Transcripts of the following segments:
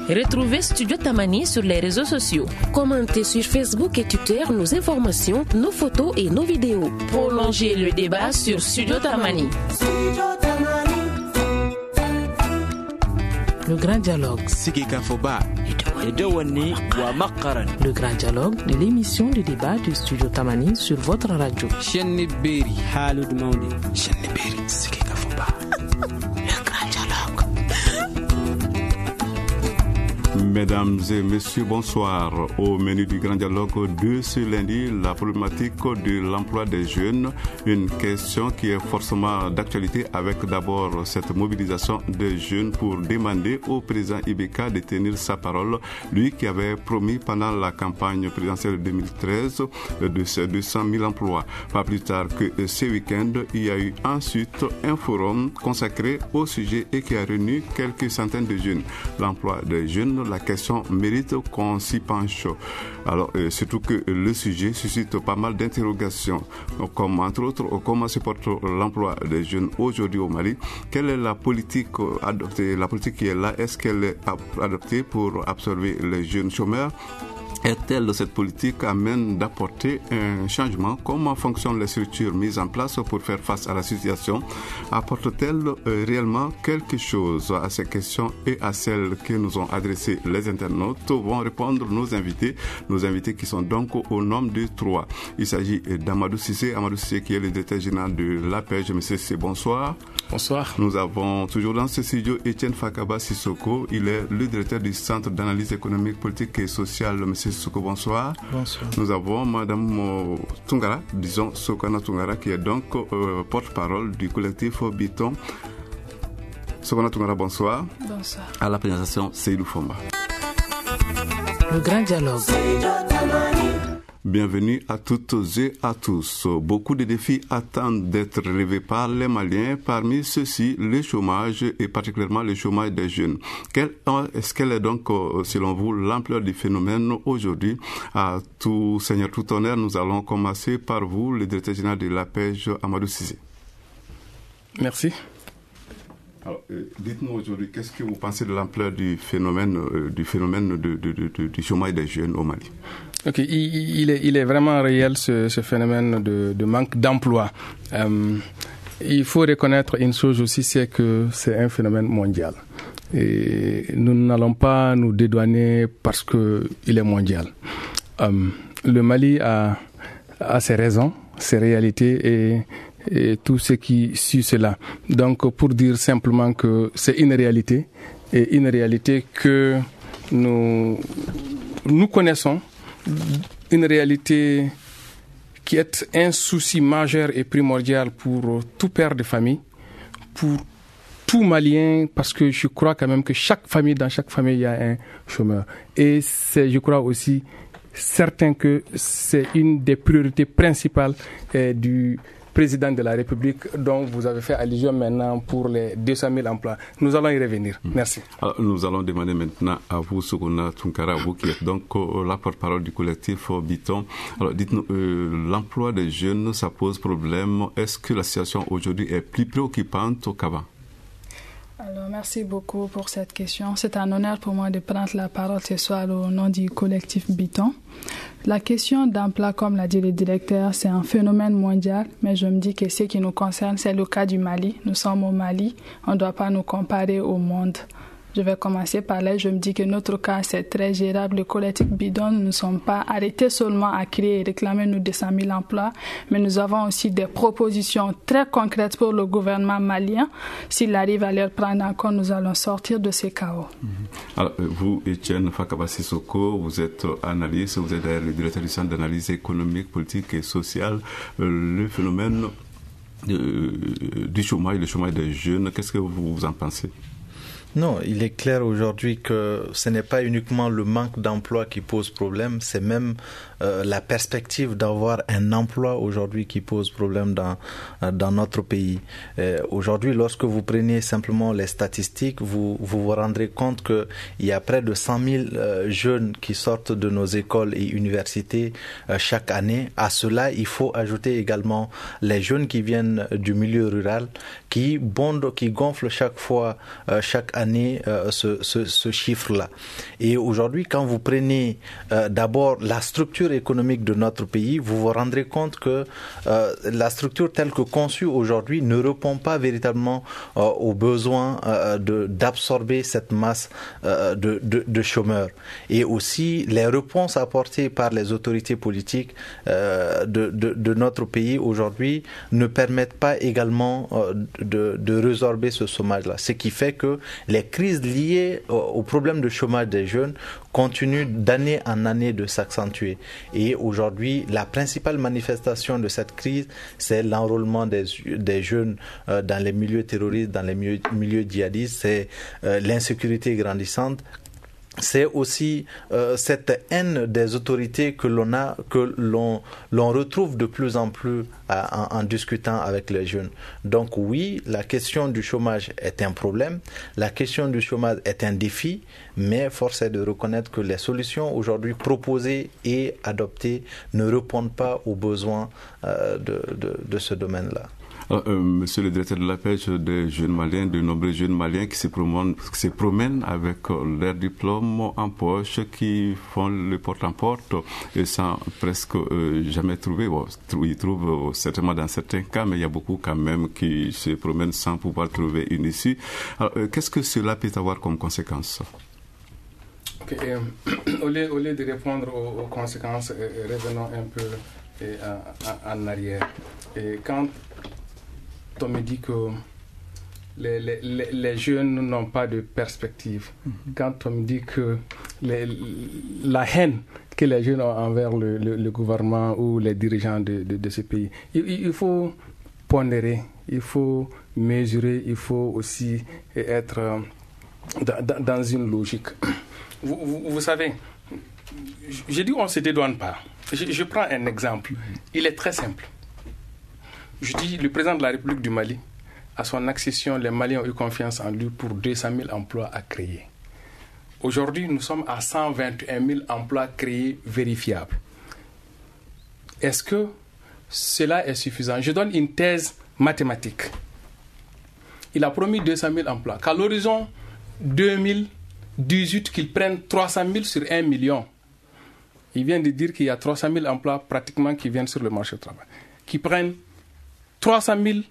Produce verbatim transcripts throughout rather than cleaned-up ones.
Retrouvez Studio Tamani sur les réseaux sociaux. Commentez sur Facebook et Twitter nos informations, nos photos et nos vidéos. Prolongez le débat sur Studio Tamani. Le grand dialogue. Le grand dialogue de l'émission de débat de Studio Tamani sur votre radio. Mesdames et messieurs, bonsoir. Au menu du grand dialogue de ce lundi, la problématique de l'emploi des jeunes, une question qui est forcément d'actualité avec d'abord cette mobilisation des jeunes pour demander au président Ibeka de tenir sa parole, lui qui avait promis pendant la campagne présidentielle de deux mille treize de deux cent mille emplois. Pas plus tard que ce week-end, il y a eu ensuite un forum consacré au sujet et qui a réuni quelques centaines de jeunes. L'emploi des jeunes, la question mérite qu'on s'y penche. Alors, euh, surtout que le sujet suscite pas mal d'interrogations, comme entre autres, comment se porte l'emploi des jeunes aujourd'hui au Mali. Quelle est la politique adoptée, la politique qui est là, est-ce qu'elle est adoptée pour absorber les jeunes chômeurs? Est-elle, cette politique, amène d'apporter un changement? Comment fonctionnent les structures mises en place pour faire face à la situation? Apporte-t-elle euh, réellement quelque chose? À ces questions et à celles que nous ont adressées les internautes vont répondre nos invités, nos invités qui sont donc au nombre de trois. Il s'agit d'Amadou Cissé, Amadou Cissé qui est le directeur général de l'A P E J. Monsieur Cissé, bonsoir. Bonsoir. Nous avons toujours dans ce studio Etienne Fakaba Sissoko, il est le directeur du Centre d'analyse économique, politique et sociale. Monsieur Sissoko, bonsoir. Bonsoir. Nous avons Madame euh, Tungara, disons Sokana Tungara, qui est donc euh, porte-parole du collectif Biton. Sokana Tungara, bonsoir. Bonsoir. À la présentation, Seydou Fomba. Le grand dialogue. Bienvenue à toutes et à tous. Beaucoup de défis attendent d'être relevés par les Maliens. Parmi ceux-ci, le chômage et particulièrement le chômage des jeunes. Quelle est-ce qu'elle est donc, selon vous, l'ampleur du phénomène aujourd'hui? À tout seigneur, tout honneur, nous allons commencer par vous, le directeur général de l'A P E J, Amadou Cissé. Merci. Alors, euh, dites-nous aujourd'hui, qu'est-ce que vous pensez de l'ampleur du phénomène, euh, du phénomène de, de, de, de, du chômage des jeunes au Mali? Ok, il, il, est, il est vraiment réel ce, ce phénomène de, de manque d'emploi. Euh, il faut reconnaître une chose aussi, c'est que c'est un phénomène mondial. Et nous n'allons pas nous dédouaner parce que il est mondial. Euh, le Mali a, a ses raisons, ses réalités et et tout ce qui suit cela. Donc, pour dire simplement que c'est une réalité, et une réalité que nous, nous connaissons, une réalité qui est un souci majeur et primordial pour tout père de famille, pour tout Malien, parce que je crois quand même que chaque famille, dans chaque famille, il y a un chômeur. Et c'est, je crois aussi, certain que c'est une des priorités principales eh, du président de la République, dont vous avez fait allusion maintenant pour les deux cent mille emplois. Nous allons y revenir. Mmh. Merci. Alors, nous allons demander maintenant à vous, Sokana Tungara, vous qui êtes donc euh, la porte-parole du collectif euh, Biton. Alors, dites-nous, euh, l'emploi des jeunes, ça pose problème. Est-ce que la situation aujourd'hui est plus préoccupante qu'avant? Alors, merci beaucoup pour cette question. C'est un honneur pour moi de prendre la parole ce soir au nom du collectif Biton. La question d'emploi, comme l'a dit le directeur, c'est un phénomène mondial, mais je me dis que ce qui nous concerne, c'est le cas du Mali. Nous sommes au Mali, on ne doit pas nous comparer au monde. Je vais commencer par là. Je me dis que notre cas, c'est très gérable. Le collectif Biton, nous ne sommes pas arrêtés seulement à créer et réclamer nos deux cent mille emplois, mais nous avons aussi des propositions très concrètes pour le gouvernement malien. S'il arrive à les prendre en compte, nous allons sortir de ces chaos. Alors, vous, Etienne Fakaba Sissoko, vous êtes analyste, vous êtes le directeur du Centre d'analyse économique, politique et sociale. Le phénomène euh, du chômage, le chômage des jeunes, qu'est-ce que vous en pensez? Non, il est clair aujourd'hui que ce n'est pas uniquement le manque d'emploi qui pose problème, c'est même euh, la perspective d'avoir un emploi aujourd'hui qui pose problème dans, dans notre pays. Euh, aujourd'hui, lorsque vous prenez simplement les statistiques, vous vous, vous rendrez compte qu'il y a près de cent mille euh, jeunes qui sortent de nos écoles et universités euh, chaque année. À cela, il faut ajouter également les jeunes qui viennent du milieu rural, qui bondent, qui gonflent chaque fois, euh, chaque année, euh, ce, ce, ce chiffre-là. Et aujourd'hui, quand vous prenez euh, d'abord la structure économique de notre pays, vous vous rendrez compte que euh, la structure telle que conçue aujourd'hui ne répond pas véritablement euh, aux besoins euh, de, d'absorber cette masse euh, de, de, de chômeurs. Et aussi, les réponses apportées par les autorités politiques euh, de, de, de notre pays aujourd'hui ne permettent pas également euh, de, de résorber ce chômage-là. Ce qui fait que les crises liées au, au problème de chômage des jeunes continuent d'année en année de s'accentuer. Et aujourd'hui, la principale manifestation de cette crise, c'est l'enrôlement des, des jeunes euh, dans les milieux terroristes, dans les milieux, milieux djihadistes, c'est euh, l'insécurité grandissante. C'est aussi euh, cette haine des autorités que l'on a, que l'on, l'on retrouve de plus en plus à, en, en discutant avec les jeunes. Donc oui, la question du chômage est un problème, la question du chômage est un défi, mais force est de reconnaître que les solutions aujourd'hui proposées et adoptées ne répondent pas aux besoins euh, de, de, de ce domaine-là. Alors, euh, monsieur le directeur de la pêche, des jeunes Maliens, de nombreux jeunes Maliens qui se promènent, qui se promènent avec leur diplôme en poche, qui font le porte-à-porte et sans presque euh, jamais trouver. Bon, ils trouvent euh, certainement dans certains cas, mais il y a beaucoup quand même qui se promènent sans pouvoir trouver une issue. Alors, euh, qu'est-ce que cela peut avoir comme conséquence? Okay, euh, au, lieu, au lieu de répondre aux, aux conséquences, euh, revenons un peu euh, en, en arrière. Et quand on me dit que les, les, les jeunes n'ont pas de perspective, mm-hmm. quand on me dit que les, la haine que les jeunes ont envers le, le, le gouvernement ou les dirigeants de, de, de ce pays, il, il faut pondérer, il faut mesurer, il faut aussi être dans, dans, dans une logique. Vous, vous, vous savez, j'ai dit on ne se dédouane pas. Je, je prends un exemple. Il est très simple. Je dis, le président de la République du Mali, à son accession, les Maliens ont eu confiance en lui pour deux cent mille emplois à créer. Aujourd'hui, nous sommes à cent vingt et un mille emplois créés vérifiables. Est-ce que cela est suffisant? Je donne une thèse mathématique. Il a promis deux cent mille emplois. Qu'à l'horizon deux mille dix-huit, qu'ils prennent trois cent mille sur un million. Il vient de dire qu'il y a trois cent mille emplois pratiquement qui viennent sur le marché du travail. Qui prennent trois cent mille,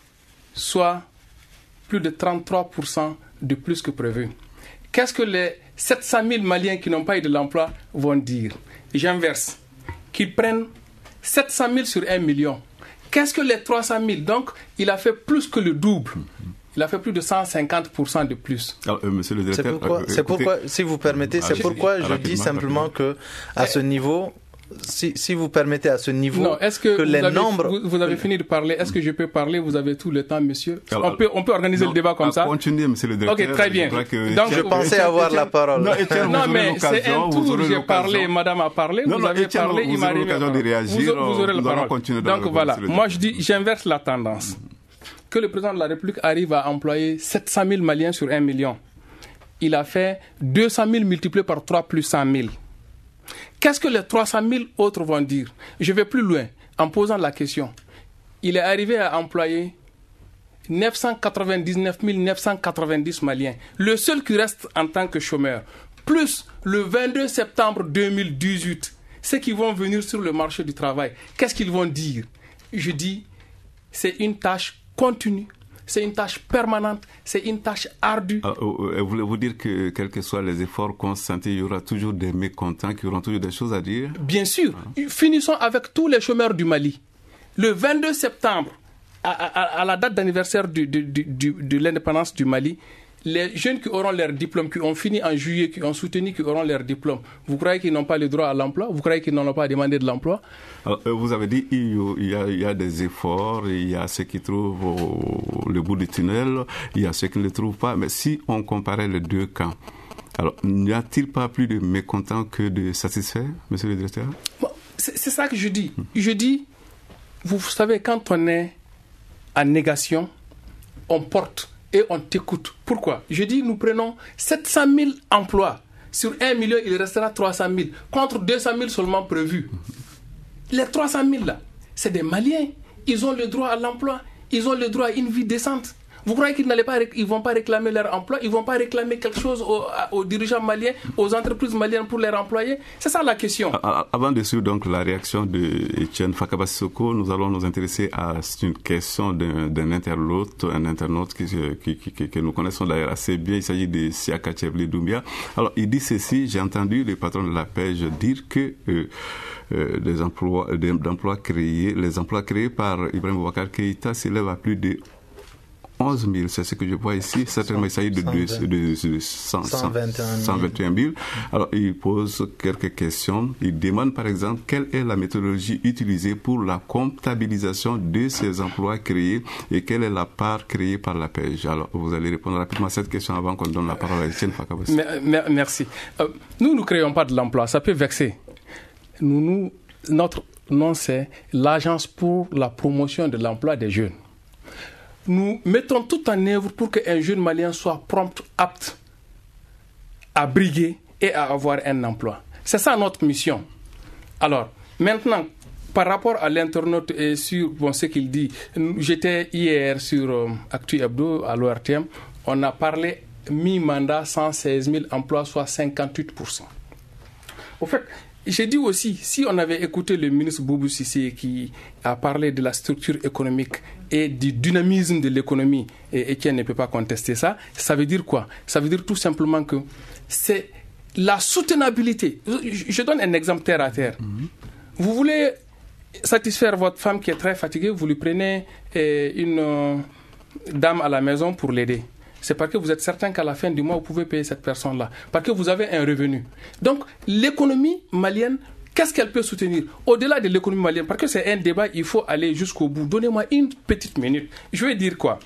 soit plus de trente-trois pour cent de plus que prévu. Qu'est-ce que les sept cent mille Maliens qui n'ont pas eu de l'emploi vont dire? J'inverse. Qu'ils prennent sept cent mille sur un million. Qu'est-ce que les trois cent mille? Donc, il a fait plus que le double. Il a fait plus de cent cinquante pour cent de plus. Alors, euh, monsieur le directeur, c'est pourquoi, euh, c'est écoutez, pourquoi, si vous permettez, c'est pourquoi je dis simplement que à ce niveau... Si, si vous permettez à ce niveau, non, est-ce que, que les avez, nombres... Vous, vous avez fini de parler. Est-ce que je peux parler? Vous avez tout le temps, monsieur. Alors, on, peut, on peut organiser non, le débat comme ça. Continuez, monsieur le directeur. Ok, très bien. Que... Donc, je pensais avoir la parole. Non, Etienne, non mais c'est un tour. J'ai parlé, madame a parlé, non, vous avez Etienne, parlé, il m'a arrivé. Vous aurez l'occasion de réagir. Vous, vous aurez la parole. Donc voilà, moi je dis, j'inverse la tendance. Que le président de la République arrive à employer sept cent mille Maliens sur un million. Il a fait deux cent mille multiplié par trois plus cent mille. Qu'est-ce que les trois cent mille autres vont dire? Je vais plus loin en posant la question. Il est arrivé à employer neuf cent quatre-vingt-dix-neuf mille neuf cent quatre-vingt-dix Maliens. Le seul qui reste en tant que chômeur. Plus le vingt-deux septembre deux mille dix-huit, ceux qui vont venir sur le marché du travail. Qu'est-ce qu'ils vont dire? Je dis, c'est une tâche continue. C'est une tâche permanente, c'est une tâche ardue. Ah, euh, voulez-vous dire que, quels que soient les efforts consentis, il y aura toujours des mécontents qui auront toujours des choses à dire? Bien sûr. Ah. Finissons avec tous les chômeurs du Mali. Le vingt-deux septembre, à, à, à la date d'anniversaire du, du, du, de l'indépendance du Mali, les jeunes qui auront leur diplôme, qui ont fini en juillet, qui ont soutenu, qui auront leur diplôme, vous croyez qu'ils n'ont pas le droit à l'emploi? Vous croyez qu'ils n'en ont pas demandé de l'emploi? Alors, vous avez dit il y, a, il y a des efforts, il y a ceux qui trouvent au, le bout du tunnel, il y a ceux qui ne le trouvent pas. Mais si on comparait les deux camps, alors n'y a-t-il pas plus de mécontents que de satisfaits, monsieur le directeur? Bon, c'est ça que je dis. Je dis, vous savez, quand on est en négation, on porte et on t'écoute. Pourquoi? Je dis, nous prenons sept cent mille emplois. Sur un million, il restera trois cent mille, contre deux cent mille seulement prévus. Les trois cent mille là, c'est des Maliens. Ils ont le droit à l'emploi. Ils ont le droit à une vie décente. Vous croyez qu'ils n'allaient pas, ils vont pas réclamer leur emploi, ils vont pas réclamer quelque chose aux, aux dirigeants maliens, aux entreprises maliennes pour les employer? C'est ça la question. Avant de suivre donc la réaction de Etienne Fakaba Sissoko, nous allons nous intéresser à une question d'un, d'un internaute, un internaute qui, qui, qui, que nous connaissons d'ailleurs assez bien. Il s'agit de Siaka Chevli Doumbia. Alors il dit ceci: j'ai entendu le patron de la pêche dire que euh, euh, des emplois, des, d'emplois créés, les emplois créés par Ibrahim Boubacar Keïta s'élèvent à plus de onze mille, c'est ce que je vois ici. Certainement, il s'agit de, de, de, de cent, cent vingt et un mille. Alors, il pose quelques questions. Il demande, par exemple, quelle est la méthodologie utilisée pour la comptabilisation de ces emplois créés et quelle est la part créée par la pêche. Alors, vous allez répondre rapidement à cette question avant qu'on donne la parole à Etienne Fakaba. Merci. Euh, nous, nous ne créons pas de l'emploi. Ça peut vexer. Nous, nous, notre nom, c'est l'Agence pour la promotion de l'emploi des jeunes. Nous mettons tout en œuvre pour qu'un jeune Malien soit prompt, apte à briguer et à avoir un emploi. C'est ça notre mission. Alors, maintenant, par rapport à l'internaute et sur bon, ce qu'il dit, j'étais hier sur euh, Actu Hebdo à l'O R T M, on a parlé mi-mandat cent seize mille emplois, soit cinquante-huit pour cent. Au fait, j'ai dit aussi, si on avait écouté le ministre Boubou Cissé qui a parlé de la structure économique et du dynamisme de l'économie, et Etienne ne peut pas contester ça, ça veut dire quoi? Ça veut dire tout simplement que c'est la soutenabilité. Je donne un exemple terre à terre. Mm-hmm. Vous voulez satisfaire votre femme qui est très fatiguée, vous lui prenez eh, une euh, dame à la maison pour l'aider. C'est parce que vous êtes certain qu'à la fin du mois, vous pouvez payer cette personne-là. Parce que vous avez un revenu. Donc, l'économie malienne, qu'est-ce qu'elle peut soutenir? Au-delà de l'économie malienne, parce que c'est un débat, il faut aller jusqu'au bout. Donnez-moi une petite minute. Je vais dire quoi?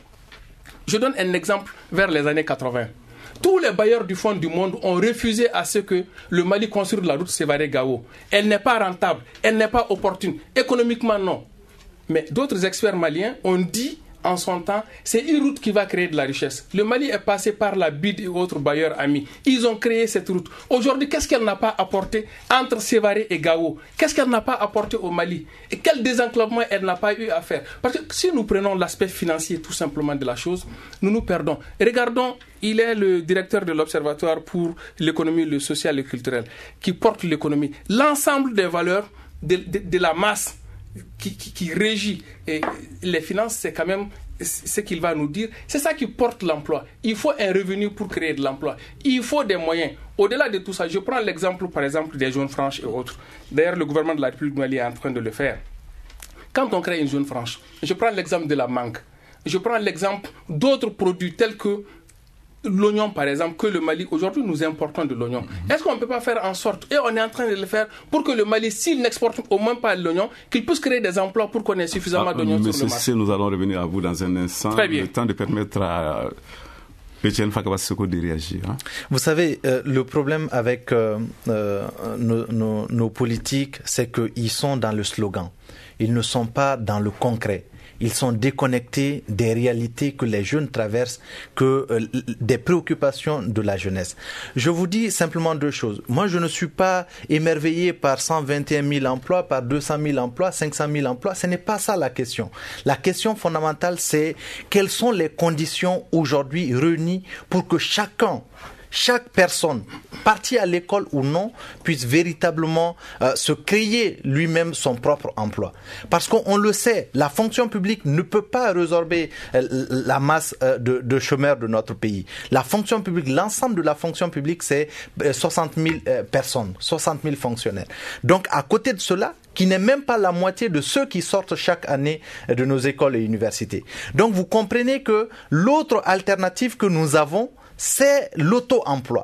Je donne un exemple vers les années quatre-vingts. Tous les bailleurs du fond du monde ont refusé à ce que le Mali construise la route Sévaré-Gao. Elle n'est pas rentable, elle n'est pas opportune. Économiquement, non. Mais d'autres experts maliens ont dit en son temps, c'est une route qui va créer de la richesse. Le Mali est passé par la B I D et autres bailleurs amis. Ils ont créé cette route. Aujourd'hui, qu'est-ce qu'elle n'a pas apporté entre Sévaré et Gao? Qu'est-ce qu'elle n'a pas apporté au Mali? Et quel désenclavement elle n'a pas eu à faire? Parce que si nous prenons l'aspect financier tout simplement de la chose, nous nous perdons. Et regardons, il est le directeur de l'Observatoire pour l'économie, le social et le culturel, qui porte l'économie. L'ensemble des valeurs de, de, de la masse Qui, qui, qui régit et les finances, c'est quand même ce qu'il va nous dire. C'est ça qui porte l'emploi. Il faut un revenu pour créer de l'emploi. Il faut des moyens. Au-delà de tout ça, je prends l'exemple, par exemple, des zones franches et autres. D'ailleurs, le gouvernement de la République du Mali est en train de le faire. Quand on crée une zone franche, je prends l'exemple de la mangue. Je prends l'exemple d'autres produits tels que l'oignon, par exemple, que le Mali, aujourd'hui, nous importons de l'oignon. Mm-hmm. Est-ce qu'on ne peut pas faire en sorte, et on est en train de le faire, pour que le Mali, s'il n'exporte au moins pas l'oignon, qu'il puisse créer des emplois pour qu'on ait suffisamment ah, d'oignons sur le marché? Nous allons revenir à vous dans un instant. Très bien. Le temps de permettre à Etienne Fakaba Sissoko de réagir. Hein? Vous savez, euh, le problème avec euh, euh, nos, nos, nos politiques, c'est qu'ils sont dans le slogan. Ils ne sont pas dans le concret. Ils sont déconnectés des réalités que les jeunes traversent, que euh, des préoccupations de la jeunesse. Je vous dis simplement deux choses. Moi, je ne suis pas émerveillé par cent vingt et un mille emplois, par deux cent mille emplois, cinq cent mille emplois. Ce n'est pas ça la question. La question fondamentale, c'est quelles sont les conditions aujourd'hui réunies pour que chacun, chaque personne, partie à l'école ou non, puisse véritablement euh, se créer lui-même son propre emploi. Parce qu'on le sait, la fonction publique ne peut pas résorber euh, la masse euh, de, de chômeurs de notre pays. La fonction publique, l'ensemble de la fonction publique, c'est euh, soixante mille euh, personnes, soixante mille fonctionnaires. Donc, à côté de cela, qui n'est même pas la moitié de ceux qui sortent chaque année de nos écoles et universités. Donc, vous comprenez que l'autre alternative que nous avons, c'est l'auto-emploi.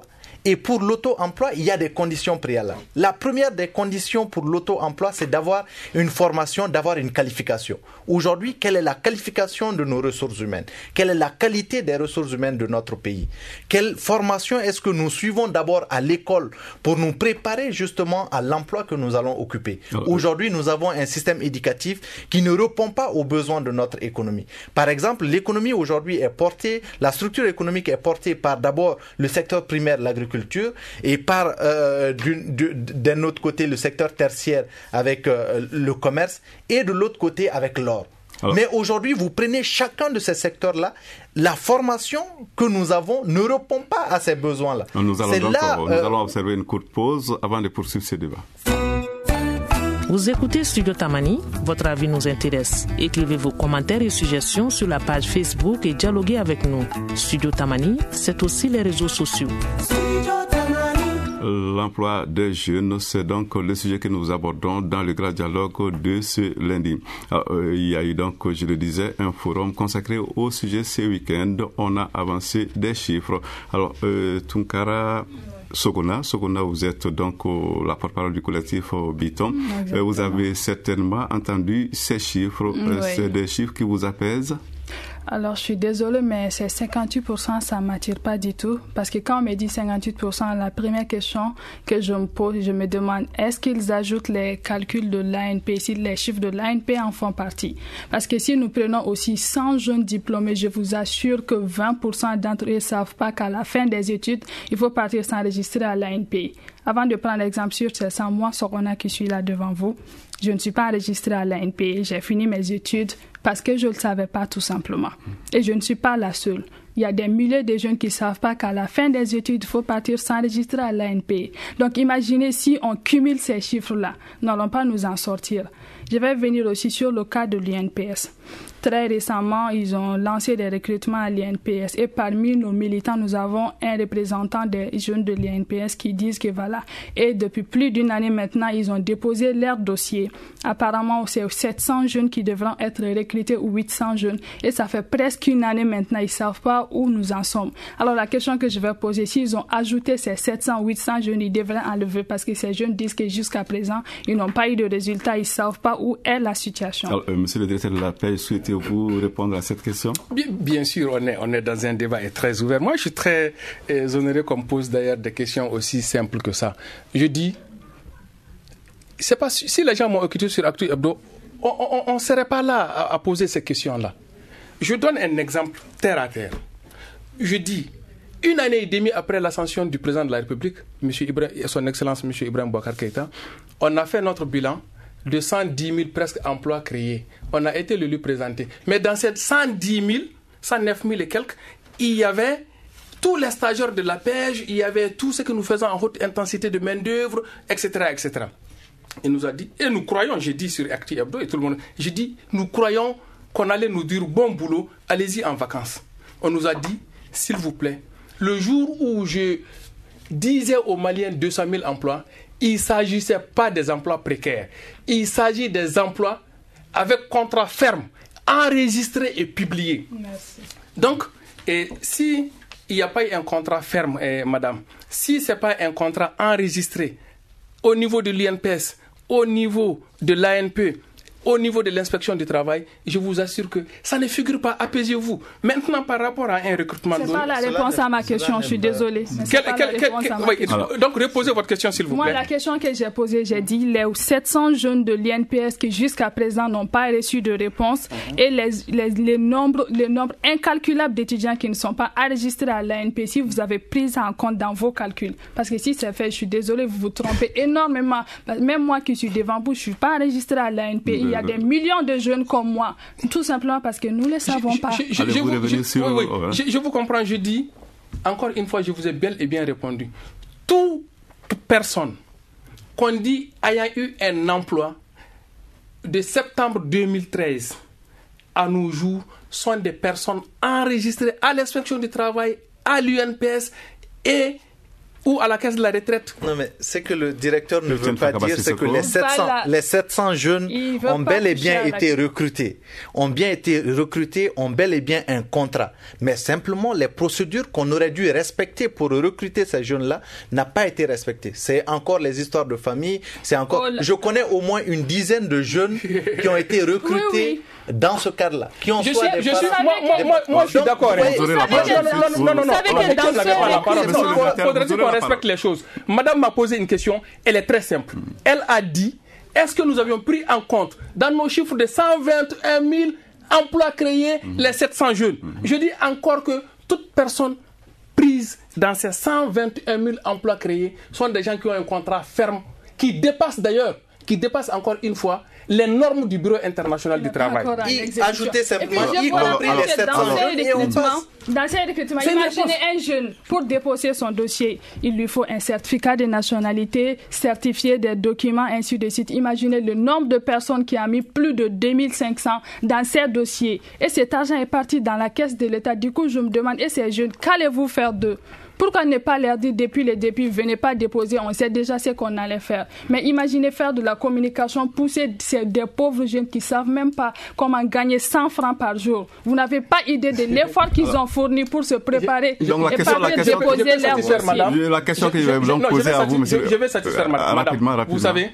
Et pour l'auto-emploi, il y a des conditions préalables. La première des conditions pour l'auto-emploi, c'est d'avoir une formation, d'avoir une qualification. Aujourd'hui, quelle est la qualification de nos ressources humaines? Quelle est la qualité des ressources humaines de notre pays? Quelle formation est-ce que nous suivons d'abord à l'école pour nous préparer justement à l'emploi que nous allons occuper? Aujourd'hui, nous avons un système éducatif qui ne répond pas aux besoins de notre économie. Par exemple, l'économie aujourd'hui est portée, la structure économique est portée par d'abord le secteur primaire, l'agriculture, et par euh, d'un autre côté le secteur tertiaire avec euh, le commerce, et de l'autre côté avec l'or. Alors, mais aujourd'hui, vous prenez chacun de ces secteurs-là, la formation que nous avons ne répond pas à ces besoins-là. Nous allons, donc, là, nous euh, allons observer une courte pause avant de poursuivre ce débat. Vous écoutez Studio Tamani, votre avis nous intéresse. Écrivez vos commentaires et suggestions sur la page Facebook et dialoguez avec nous. Studio Tamani, c'est aussi les réseaux sociaux. L'emploi des jeunes, c'est donc le sujet que nous abordons dans le grand dialogue de ce lundi. Alors, euh, il y a eu donc, je le disais, un forum consacré au sujet ce week-end. On a avancé des chiffres. Alors, euh, Tunkara Sogona, Sogona, vous êtes donc euh, la porte-parole du collectif euh, Biton. Euh, vous avez certainement entendu ces chiffres. Euh, oui. C'est des chiffres qui vous apaisent? Alors, je suis désolée, mais ces cinquante-huit pour cent, ça ne m'attire pas du tout. Parce que quand on me dit cinquante-huit pour cent, la première question que je me pose, je me demande, est-ce qu'ils ajoutent les calculs de l'A N P, si les chiffres de l'A N P en font partie? Parce que si nous prenons aussi cent jeunes diplômés, je vous assure que vingt pour cent d'entre eux ne savent pas qu'à la fin des études, il faut partir s'enregistrer à l'A N P. Avant de prendre l'exemple sur ces cent mois, Sorona qui suis là devant vous, je ne suis pas enregistrée à l'A N P. J'ai fini mes études parce que je ne le savais pas tout simplement. Et je ne suis pas la seule. Il y a des milliers de jeunes qui ne savent pas qu'à la fin des études, il faut partir s'enregistrer à l'A N P. Donc imaginez si on cumule ces chiffres-là, nous n'allons pas nous en sortir. Je vais venir aussi sur le cas de l'I N P S. Très récemment, ils ont lancé des recrutements à l'I N P S et parmi nos militants, nous avons un représentant des jeunes de l'I N P S qui disent que voilà, et depuis plus d'une année maintenant, ils ont déposé leur dossier. Apparemment, c'est sept cents jeunes qui devront être recrutés ou huit cents jeunes et ça fait presque une année maintenant, ils ne savent pas où nous en sommes. Alors la question que je vais poser, s'ils ont ajouté ces sept cents, huit cents jeunes, ils devraient enlever parce que ces jeunes disent que jusqu'à présent, ils n'ont pas eu de résultats, ils ne savent pas où est la situation. Alors, euh, monsieur le directeur de la P E J, souhaitez-vous répondre à cette question? Bien, bien sûr, on est, on est dans un débat très ouvert. Moi, je suis très euh, honoré qu'on me pose d'ailleurs des questions aussi simples que ça. Je dis, c'est pas, si les gens m'ont écouté sur Actu Hebdo, on ne serait pas là à, à poser ces questions-là. Je donne un exemple terre à terre. Je dis, une année et demie après l'ascension du président de la République, Monsieur Ibrahim, son Excellence M. Ibrahim Boubacar Keïta, on a fait notre bilan de cent dix mille presque emplois créés. On a été le lui présenter. Mais dans ces cent dix mille, cent neuf mille et quelques, il y avait tous les stagiaires de la P E J, il y avait tout ce que nous faisons en haute intensité de main-d'œuvre, et cetera, et cetera. Il nous a dit, et nous croyons, j'ai dit sur Actu Hebdo et tout le monde, j'ai dit, nous croyons qu'on allait nous dire bon boulot, allez-y en vacances. On nous a dit, s'il vous plaît, le jour où je disais aux Maliens deux cent mille emplois, il ne s'agissait pas des emplois précaires. Il s'agit des emplois avec contrat ferme, enregistrés et publiés. Merci. Donc, et si il n'y a pas eu un contrat ferme, eh, madame, si ce n'est pas un contrat enregistré au niveau de l'I N P S, au niveau de l'A N P, au niveau de l'inspection du travail, je vous assure que ça ne figure pas, apaisez-vous. Maintenant, par rapport à un recrutement... Ce n'est pas la réponse à ma question, je suis désolée. Quelle, quelle, quelle, oui, donc, reposez votre question, s'il vous Moi, plaît. Moi, la question que j'ai posée, j'ai dit les sept cents jeunes de l'I N P S qui, jusqu'à présent, n'ont pas reçu de réponse mm-hmm. et les, les, les, nombres, les nombres incalculables d'étudiants qui ne sont pas enregistrés à l'A N P, si vous avez pris ça en compte dans vos calculs. Parce que si c'est fait, je suis désolée, vous vous trompez énormément. Même moi qui suis devant vous, je ne suis pas enregistrée à l'A N P. Il y a des millions de jeunes comme moi, tout simplement parce que nous ne le savons je, pas. Je, je, je, vous, je, sur... oui, oui, ouais. je, je vous comprends, je dis, encore une fois, je vous ai bel et bien répondu. Toute personne qu'on dit ayant eu un emploi de septembre deux mille treize à nos jours sont des personnes enregistrées à l'inspection du travail, à l'U N P S et ou à la caisse de la retraite. Non, mais c'est que le directeur ne Le veut pas dire, c'est que les sept cents, Voilà. les sept cents jeunes ont bel et bien été recrutés, ont bien été recrutés, ont bel et bien un contrat. Mais simplement, les procédures qu'on aurait dû respecter pour recruter ces jeunes-là n'a pas été respectées. C'est encore les histoires de famille, c'est encore... Oh là. Je connais au moins une dizaine de jeunes qui ont été recrutés Oui, dans ce cadre-là, qui ont Je soit suis, des je suis, parents- moi, moi, moi, moi, je suis Donc, d'accord. vous hein. voyez, la parole. Non, non, non, non, Vous savez non, que non, dans n'avez pas la ce- parole. Monsieur le directeur, Faudrait vous qu'on aurez la respecte parole. les choses. Madame m'a posé une question, elle est très simple. Elle a dit, est-ce que nous avions pris en compte dans nos chiffres de cent vingt et un mille emplois créés les sept cents jeunes? Je dis encore que toute personne prise dans ces cent vingt et un mille emplois créés sont des gens qui ont un contrat ferme, qui dépassent d'ailleurs, qui dépassent encore une fois les normes du Bureau international du travail. Y ajouter simplement, Et puis, y je vous compris rappelle les que sept dans cents ces jeunes, et on recrutements, passe. dans ces recrutements, C'est une imaginez réponse. un jeune, pour déposer son dossier, il lui faut un certificat de nationalité, certifier des documents, ainsi de suite. Imaginez le nombre de personnes qui ont mis plus de deux mille cinq cents dans ces dossiers. Et cet argent est parti dans la caisse de l'État. Du coup, je me demande, et ces jeunes, qu'allez-vous faire d'eux? Pourquoi ne pas leur dire depuis le début, venez pas déposer, on sait déjà ce qu'on allait faire. Mais imaginez faire de la communication, pousser ces, des pauvres jeunes qui savent même pas comment gagner cent francs par jour. Vous n'avez pas idée de l'effort qu'ils ont fourni pour se préparer Donc, la et question- la partir question- déposer je vais leur satisfaire, dossier. madame. La question que je Je- vais je- donc non, je poser vais à vous, satis- monsieur. je- je vais satisfaire, Euh, madame. Rapidement, Madame, rapidement. vous savez,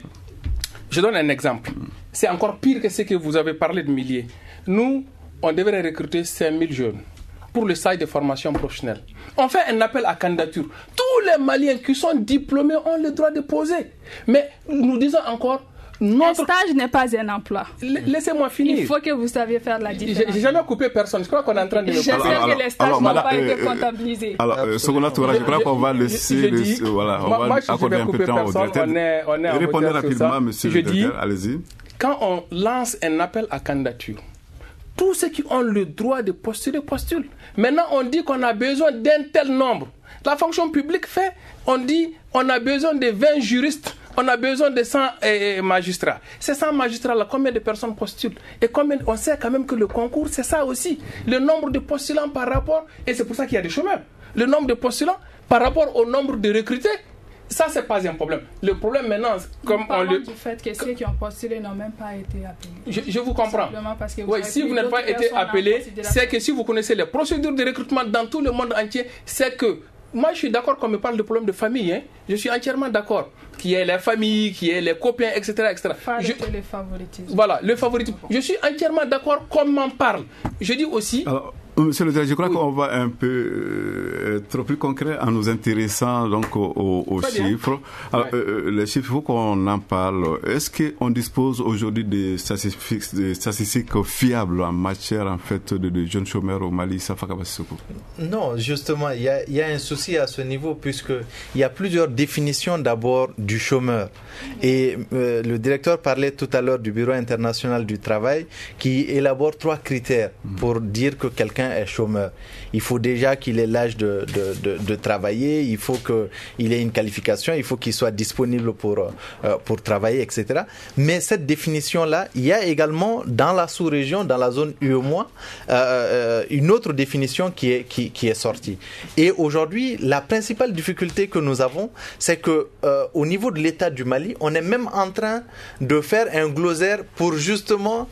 je donne un exemple. C'est encore pire que ce que vous avez parlé de milliers. Nous, on devrait recruter cinq mille jeunes pour le stage de formation professionnelle. On fait un appel à candidature. Tous les Maliens qui sont diplômés ont le droit de poser. Mais nous disons encore, Un notre... stage n'est pas un emploi. La- Laissez-moi finir. Il faut que vous saviez faire la J'ai différence. j'ai jamais coupé personne. Je crois qu'on est en train de me J'espère Alors, alors, que les stages alors, n'ont madame, pas été euh, comptabilisés. Alors, euh, Seconda Toura, je crois qu'on va Je- laisser, je le- dis- voilà, on moi- va moi, je accorder vais un peu couper de temps au personne, directeur. on est- on est en Répondez retard sur rapidement, ça. monsieur Je le dis- directeur, allez-y. Quand on lance un appel à candidature, tous ceux qui ont le droit de postuler, postulent. Maintenant, on dit qu'on a besoin d'un tel nombre. La fonction publique fait, on dit on a besoin de vingt juristes, on a besoin de cent euh, magistrats. Ces cent magistrats-là, combien de personnes postulent? Et combien, on sait quand même que le concours, c'est ça aussi. Le nombre de postulants par rapport, et c'est pour ça qu'il y a des chômeurs. Le nombre de postulants par rapport au nombre de recrutés. Ça, c'est pas un problème. Le problème maintenant, comme on Parlons le... du fait que ceux qui ont postulé n'ont même pas été appelés. Je, je vous comprends. Simplement parce que vous Oui, avez si pris vous n'êtes pas d'autres été personnes en appelé, considération. c'est que si vous connaissez les procédures de recrutement dans tout le monde entier, c'est que moi je suis d'accord qu'on me parle de problème de famille. Hein. Je suis entièrement d'accord. Qu'il y ait les familles, qu'il y ait les copains, et cetera et cetera. Pas Je- arrêter le favoritisme. Voilà, le favoritisme. Je suis entièrement d'accord qu'on m'en parle. Je dis aussi... Alors, monsieur le directeur, je crois qu'on va un peu euh, être plus concret en nous intéressant donc aux, aux- aux Très bien. chiffres. Alors, Ouais. euh, les chiffres, il faut qu'on en parle. Est-ce qu'on dispose aujourd'hui de statistiques, de statistiques fiables en matière en fait de, de jeunes chômeurs au Mali, Safaka Bassissoko? Non, justement, il y a, il y a un souci à ce niveau puisque il y a plusieurs définitions d'abord du chômeur. Et euh, le directeur parlait tout à l'heure du Bureau international du travail qui élabore trois critères pour dire que quelqu'un est chômeur. Il faut déjà qu'il ait l'âge de, de, de, de travailler, il faut qu'il ait une qualification, il faut qu'il soit disponible pour, euh, pour travailler, et cetera. Mais cette définition-là, il y a également dans la sous-région, dans la zone U E M O A, euh, une autre définition qui est, qui, qui est sortie. Et aujourd'hui, la principale difficulté que nous avons, c'est que euh, au niveau de l'État du Mali, on est même en train de faire un glossaire pour justement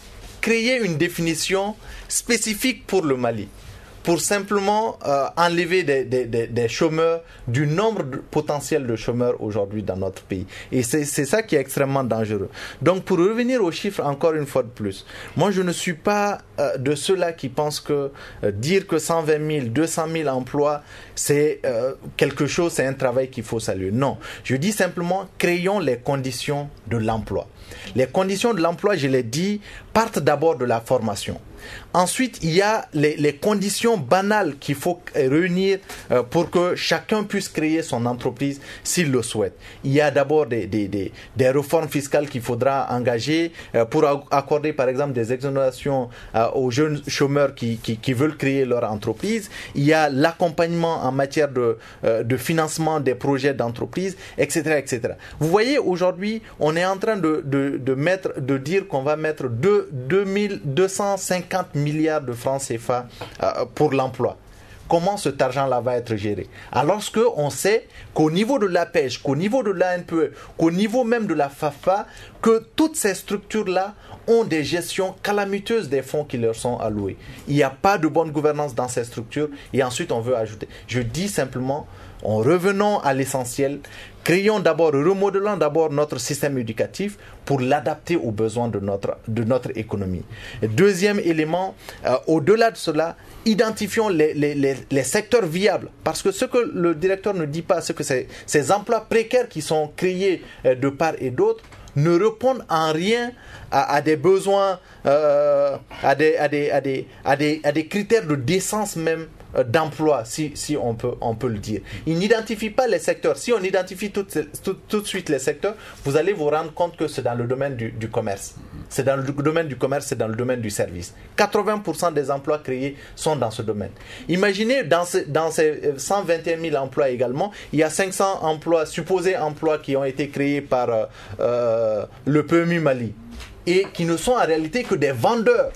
créer une définition spécifique pour le Mali, pour simplement euh, enlever des, des, des, des chômeurs, du nombre de, potentiel de chômeurs aujourd'hui dans notre pays. Et c'est, c'est ça qui est extrêmement dangereux. Donc pour revenir aux chiffres encore une fois de plus, moi je ne suis pas euh, de ceux-là qui pensent que euh, dire que cent vingt mille, deux cent mille emplois, c'est euh, quelque chose, c'est un travail qu'il faut saluer. Non, je dis simplement créons les conditions de l'emploi. Les conditions de l'emploi, je l'ai dit, partent d'abord de la formation. Ensuite, il y a les, les conditions banales qu'il faut réunir euh, pour que chacun puisse créer son entreprise s'il le souhaite. Il y a d'abord des, des, des, des réformes fiscales qu'il faudra engager euh, pour accorder par exemple des exonérations euh, aux jeunes chômeurs qui, qui, qui veulent créer leur entreprise. Il y a l'accompagnement en matière de, euh, de financement des projets d'entreprise, et cetera, et cetera. Vous voyez, aujourd'hui, on est en train de, de, de, mettre, de dire qu'on va mettre deux mille deux cent cinquante milliards de francs C F A euh, pour l'emploi. comment cet argent-là va être géré. Alors qu'on sait qu'au niveau de l'A P E J, qu'au niveau de l'A N P E, qu'au niveau même de la FAFA, que toutes ces structures-là ont des gestions calamiteuses des fonds qui leur sont alloués. Il n'y a pas de bonne gouvernance dans ces structures et ensuite on veut ajouter. Je dis simplement, en revenant à l'essentiel, créons d'abord, remodelons d'abord notre système éducatif pour l'adapter aux besoins de notre, de notre économie. Et deuxième élément, euh, au-delà de cela, identifions les, les, les, les secteurs viables. Parce que ce que le directeur ne dit pas, c'est que ces, ces emplois précaires qui sont créés euh, de part et d'autre ne répondent en rien à, à des besoins, euh, à, des, à, des, à, des, à, des, à des critères de décence même d'emploi, si, si on, peut, on peut le dire. Il n'identifie pas les secteurs. Si on identifie tout, tout, tout de suite les secteurs, vous allez vous rendre compte que c'est dans le domaine du, du commerce. C'est dans le domaine du commerce, c'est dans le domaine du service. quatre-vingts pour cent des emplois créés sont dans ce domaine. Imaginez, dans, ce, dans ces cent vingt et un mille emplois également, il y a cinq cents emplois, supposés emplois qui ont été créés par euh, le P M U Mali et qui ne sont en réalité que des vendeurs.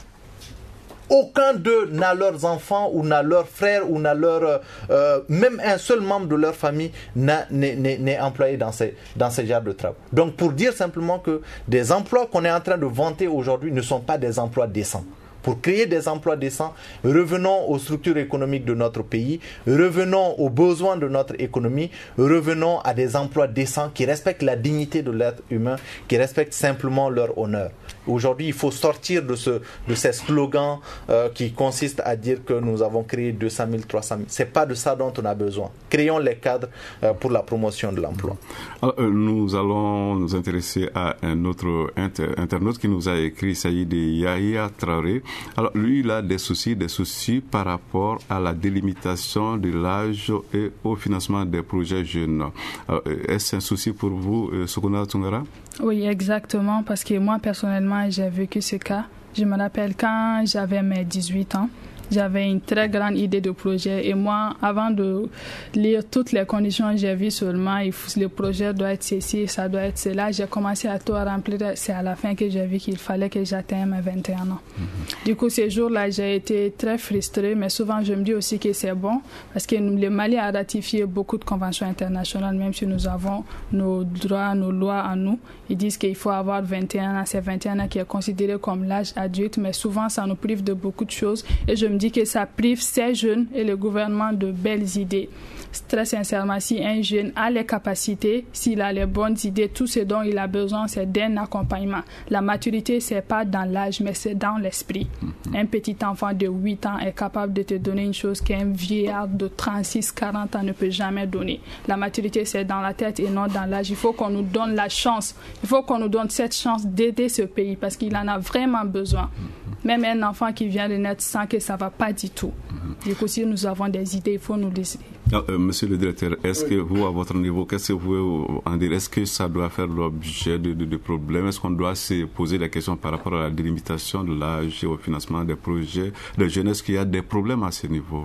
Aucun d'eux n'a leurs enfants ou n'a leurs frères ou n'a leur euh, même un seul membre de leur famille n'a, n'est, n'est, n'est employé dans ces, dans ces genres de travaux. Donc pour dire simplement que des emplois qu'on est en train de vanter aujourd'hui ne sont pas des emplois décents. Pour créer des emplois décents, revenons aux structures économiques de notre pays, revenons aux besoins de notre économie, revenons à des emplois décents qui respectent la dignité de l'être humain, qui respectent simplement leur honneur. Aujourd'hui, il faut sortir de, ce, de ces slogans euh, qui consistent à dire que nous avons créé deux cent mille, trois cent mille. Ce n'est pas de ça dont on a besoin. Créons les cadres euh, pour la promotion de l'emploi. Alors, euh, nous allons nous intéresser à un autre inter- internaute qui nous a écrit, il s'agit de Yahya Traoré. Alors, lui, il a des soucis, des soucis par rapport à la délimitation de l'âge et au financement des projets jeunes. Alors, est-ce un souci pour vous, euh, Sokona Tungara? Oui, exactement, parce que moi, personnellement, j'ai vécu ce cas. Je me rappelle quand j'avais mes dix-huit ans, j'avais une très grande idée de projet et moi, avant de lire toutes les conditions, j'ai vu seulement il faut, le projet doit être ceci, ça doit être cela. J'ai commencé à tout remplir. C'est à la fin que j'ai vu qu'il fallait que j'atteigne mes vingt et un ans. Mm-hmm. Du coup, ces jours-là, j'ai été très frustrée, mais souvent, je me dis aussi que c'est bon parce que nous, le Mali a ratifié beaucoup de conventions internationales, même si nous avons nos droits, nos lois à nous. Ils disent qu'il faut avoir vingt et un ans. C'est vingt et un ans qui est considéré comme l'âge adulte, mais souvent, ça nous prive de beaucoup de choses. Et je me dit que ça prive ces jeunes et le gouvernement de belles idées. Très sincèrement, si un jeune a les capacités, s'il a les bonnes idées, tout ce dont il a besoin, c'est d'un accompagnement. La maturité, c'est pas dans l'âge, mais c'est dans l'esprit. Un petit enfant de huit ans est capable de te donner une chose qu'un vieillard de trente-six quarante ans ne peut jamais donner. La maturité, c'est dans la tête et non dans l'âge. Il faut qu'on nous donne la chance. Il faut qu'on nous donne cette chance d'aider ce pays parce qu'il en a vraiment besoin. Même un enfant qui vient de naître sent que ça ne va pas du tout. Du coup, si nous avons des idées, il faut nous les dire. Ah, euh, monsieur le directeur, est-ce oui. que vous, à votre niveau, qu'est-ce que vous pouvez en dire? Est-ce que ça doit faire l'objet de, de, de problèmes? Est-ce qu'on doit se poser des questions par rapport à la délimitation de l'âge et au financement des projets de jeunesse, qu'il y a des problèmes à ce niveau?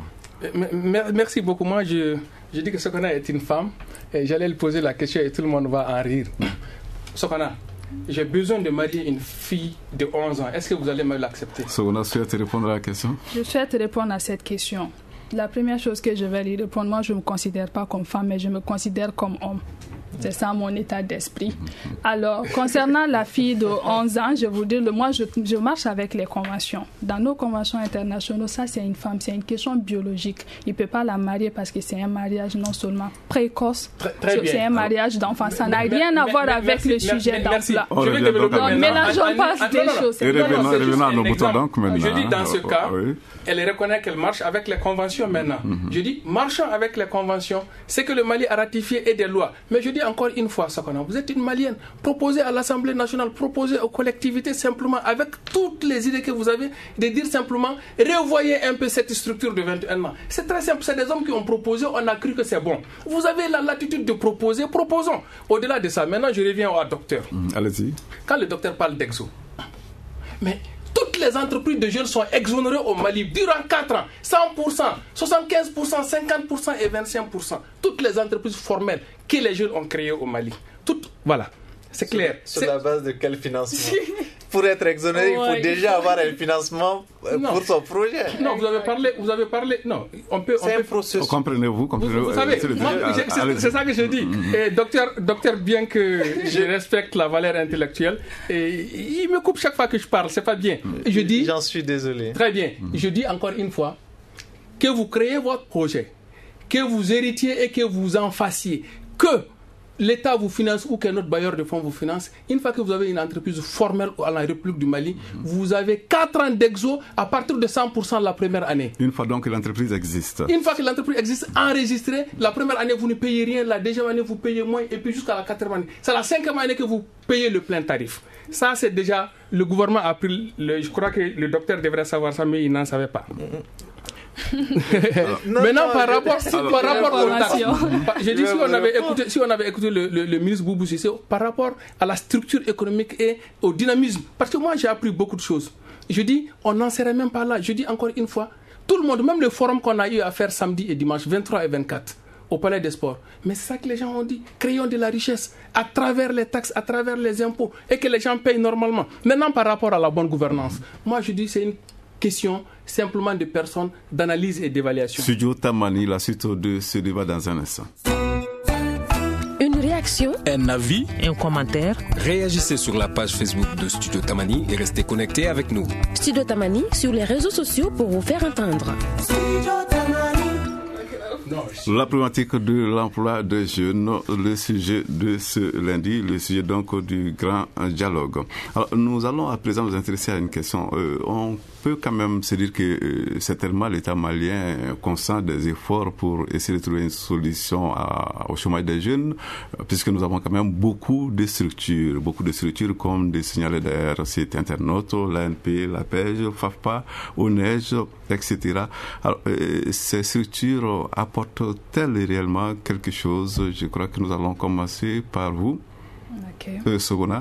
Merci beaucoup. Moi, je, je dis que Sokona est une femme et j'allais lui poser la question et tout le monde va en rire. Sokona, j'ai besoin de marier une fille de onze ans. Est-ce que vous allez me l'accepter? Sokona souhaite répondre à la question? Je souhaite répondre à cette question. La première chose que je vais lui répondre, moi je ne me considère pas comme femme, mais je me considère comme homme. C'est ça mon état d'esprit. Alors, concernant la fille de onze ans, je vous dis, moi, je, je marche avec les conventions. Dans nos conventions internationales, ça, c'est une femme, c'est une question biologique. Il ne peut pas la marier parce que c'est un mariage non seulement précoce, très, très c'est bien. Un mariage d'enfant. Ça n'a rien mais, à voir mais, avec merci, le sujet d'emploi. Je vais développer non, mélangeons pas des choses. Revenons à nos boutons donc maintenant. Je dis, dans ce cas, elle reconnaît qu'elle marche avec les conventions maintenant. Je dis, marchons avec les conventions. C'est que le Mali a ratifié et des lois. Mais je dis encore une fois, Sokona, vous êtes une Malienne. Proposez à l'Assemblée nationale, proposez aux collectivités simplement, avec toutes les idées que vous avez, de dire simplement, revoyez un peu cette structure de vingt et un ans. C'est très simple, c'est des hommes qui ont proposé, on a cru que c'est bon. Vous avez la latitude de proposer, proposons. Au-delà de ça, maintenant je reviens au docteur. Mmh, allez-y. Quand le docteur parle d'exo, mais toutes les entreprises de jeunes sont exonérées au Mali durant quatre ans, cent pour cent, soixante-quinze pour cent, cinquante pour cent et vingt-cinq pour cent. Toutes les entreprises formelles que les jeunes ont créées au Mali. Toutes, voilà, c'est clair. Sur c'est... la base de quel financement? pour être exonéré, ouais. il faut déjà avoir un financement non. pour son projet. Non, vous avez parlé, vous avez parlé, non, on peut... C'est on un peut, processus. Comprenez-vous, comprenez-vous. Vous, vous savez, c'est, moi, c'est, c'est ça que je dis. Mm-hmm. Et docteur, docteur, bien que je respecte la valeur intellectuelle, et il me coupe chaque fois que je parle, c'est pas bien. Et je dis... J'en suis désolé. Très bien. Mm-hmm. Je dis encore une fois, que vous créez votre projet, que vous héritiez et que vous en fassiez, que l'État vous finance ou que notre bailleur de fonds vous finance, une fois que vous avez une entreprise formelle à la République du Mali, mmh. vous avez quatre ans d'exo à partir de cent pour cent la première année. Une fois donc que l'entreprise existe. Une fois que l'entreprise existe, enregistrée, la première année vous ne payez rien, la deuxième année vous payez moins et puis jusqu'à la quatrième année. C'est la cinquième année que vous payez le plein tarif. Ça c'est déjà, le gouvernement a pris, le, je crois que le docteur devrait savoir ça mais il n'en savait pas. Mmh. non, Maintenant, non, par, je... rapport, alors, par rapport au taxe, je dis si on avait écouté, si on avait écouté le, le, le ministre Boubou Cissé par rapport à la structure économique et au dynamisme, parce que moi j'ai appris beaucoup de choses. Je dis, on n'en serait même pas là. Je dis encore une fois, tout le monde, même le forum qu'on a eu à faire samedi et dimanche, vingt-trois et vingt-quatre, au Palais des Sports. Mais c'est ça que les gens ont dit, créons de la richesse à travers les taxes, à travers les impôts, et que les gens payent normalement. Maintenant, par rapport à la bonne gouvernance, moi je dis c'est une question simplement de personnes d'analyse et d'évaluation. Studio Tamani, la suite de ce débat dans un instant. Une réaction, un avis, un commentaire. Réagissez sur la page Facebook de Studio Tamani et restez connectés avec nous. Studio Tamani sur les réseaux sociaux pour vous faire entendre. La problématique de l'emploi des jeunes, le sujet de ce lundi, le sujet donc du grand dialogue. Alors, nous allons à présent nous intéresser à une question. Euh, on peut quand même se dire que euh, certainement l'État malien consent des efforts pour essayer de trouver une solution à, au chômage des jeunes, puisque nous avons quand même beaucoup de structures, beaucoup de structures comme des signalés d'air, site internaute, l'A N P, la P E J, FAFPA, O N E J, et cetera. Alors, euh, ces structures apportent-elles réellement quelque chose? Je crois que nous allons commencer par vous, okay. euh, Sogona.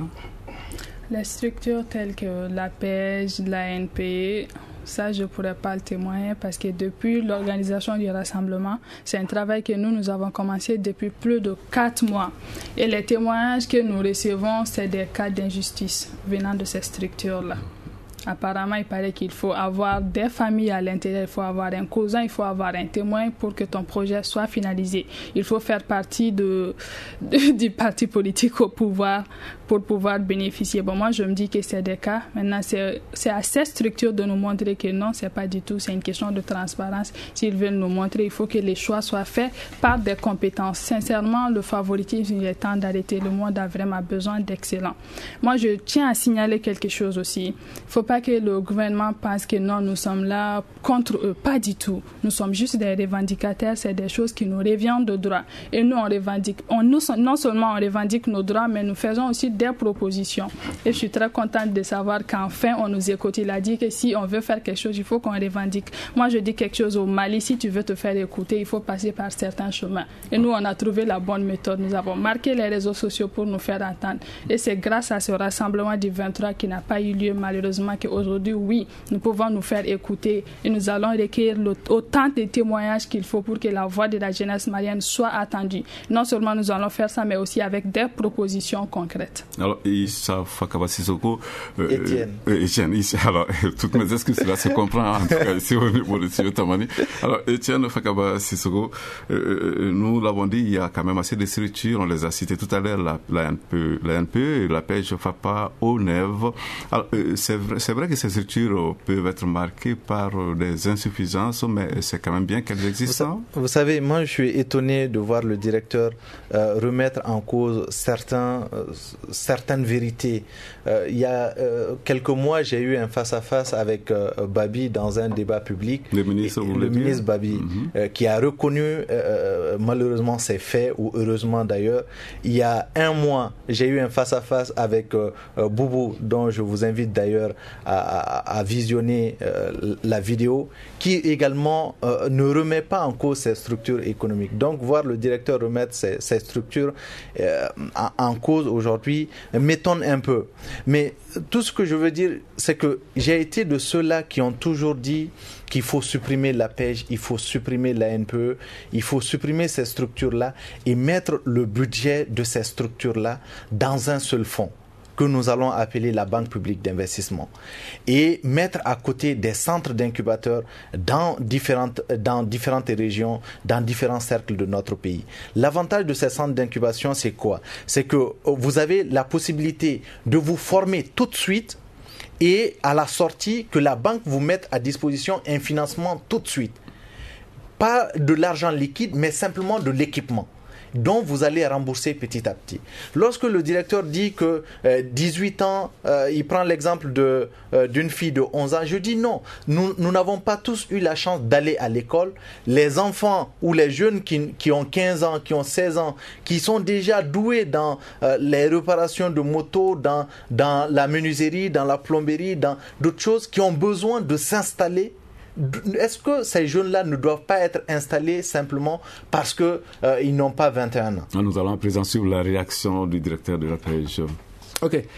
Les structures telles que la P E J, l'A N P, ça je ne pourrais pas le témoigner parce que depuis l'organisation du rassemblement, c'est un travail que nous, nous avons commencé depuis plus de quatre mois. Et les témoignages que nous recevons, c'est des cas d'injustice venant de ces structures-là. Apparemment, il paraît qu'il faut avoir des familles à l'intérieur, il faut avoir un cousin, il faut avoir un témoin pour que ton projet soit finalisé. Il faut faire partie de, de, du parti politique au pouvoir pour pouvoir bénéficier. Bon, moi, je me dis que c'est des cas. Maintenant, c'est, c'est à ces structures de nous montrer que non, c'est pas du tout. C'est une question de transparence. S'ils veulent nous montrer, il faut que les choix soient faits par des compétences. Sincèrement, le favoritisme, il est temps d'arrêter. Le monde a vraiment besoin d'excellents. Moi, je tiens à signaler quelque chose aussi. Il faut pas que le gouvernement pense que non, nous sommes là contre eux. Pas du tout. Nous sommes juste des revendicataires. C'est des choses qui nous reviennent de droit. Et nous, on revendique. On, nous, non seulement on revendique nos droits, mais nous faisons aussi des propositions. Et je suis très contente de savoir qu'enfin, on nous écoute. Il a dit que si on veut faire quelque chose, il faut qu'on revendique. Moi, je dis quelque chose au Mali. Si tu veux te faire écouter, il faut passer par certains chemins. Et nous, on a trouvé la bonne méthode. Nous avons marqué les réseaux sociaux pour nous faire entendre. Et c'est grâce à ce rassemblement du vingt-trois qui n'a pas eu lieu, malheureusement, qu'aujourd'hui, oui, nous pouvons nous faire écouter. Et nous allons recueillir le, autant de témoignages qu'il faut pour que la voix de la jeunesse malienne soit attendue. Non seulement nous allons faire ça, mais aussi avec des propositions concrètes. Alors, Issa Fakaba Sissoko, euh, Étienne. Euh, Étienne, ici, alors, toutes mes excuses, cela se comprend, en tout cas, ici, au niveau de Studio Tamani. Alors, Étienne Fakaba Sissoko, euh, nous l'avons dit, il y a quand même assez de structures, on les a citées tout à l'heure, la, la, N P, la N P, la P E J, FAPA, O N E V. Alors, euh, c'est vrai, c'est vrai que ces structures peuvent être marquées par des insuffisances, mais c'est quand même bien qu'elles existent. Vous, vous savez, moi, je suis étonné de voir le directeur euh, remettre en cause certains, euh, certaines vérités. Euh, il y a euh, quelques mois, j'ai eu un face-à-face avec euh, Babi dans un débat public. Le ministre, et, le ministre Babi, mm-hmm. euh, qui a reconnu euh, malheureusement ces faits, ou heureusement d'ailleurs. Il y a un mois, j'ai eu un face-à-face avec euh, euh, Boubou, dont je vous invite d'ailleurs à, à, à visionner euh, la vidéo, qui également euh, ne remet pas en cause ces structures économiques. Donc, voir le directeur remettre ces, ces structures euh, en, en cause aujourd'hui m'étonne un peu. Mais tout ce que je veux dire, c'est que j'ai été de ceux-là qui ont toujours dit qu'il faut supprimer la P E J, il faut supprimer la N P E, il faut supprimer ces structures-là et mettre le budget de ces structures-là dans un seul fonds. que nous allons appeler la Banque publique d'investissement et mettre à côté des centres d'incubateurs dans différentes, dans différentes régions, dans différents cercles de notre pays. L'avantage de ces centres d'incubation, c'est quoi? C'est que vous avez la possibilité de vous former tout de suite et à la sortie que la banque vous mette à disposition un financement tout de suite. Pas de l'argent liquide, mais simplement de l'équipement dont vous allez rembourser petit à petit. Lorsque le directeur dit que euh, dix-huit ans, euh, il prend l'exemple de, euh, d'une fille de onze ans, je dis non, nous, nous n'avons pas tous eu la chance d'aller à l'école. Les enfants ou les jeunes qui, qui ont quinze ans, qui ont seize ans, qui sont déjà doués dans euh, les réparations de motos, dans, dans la menuiserie, dans la plomberie, dans d'autres choses, qui ont besoin de s'installer. Est-ce que ces jeunes-là ne doivent pas être installés simplement parce qu'ils euh, n'ont pas vingt et un ans? Nous allons à présent suivre la réaction du directeur de la pêche. Ok, euh,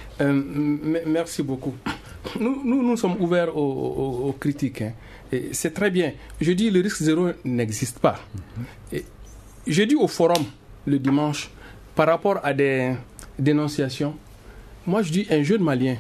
m- merci beaucoup. Nous, nous, nous sommes ouverts aux, aux, aux critiques. Hein. Et c'est très bien. Je dis le risque zéro n'existe pas. Et je dis au forum le dimanche, par rapport à des dénonciations, moi je dis un jeune Malien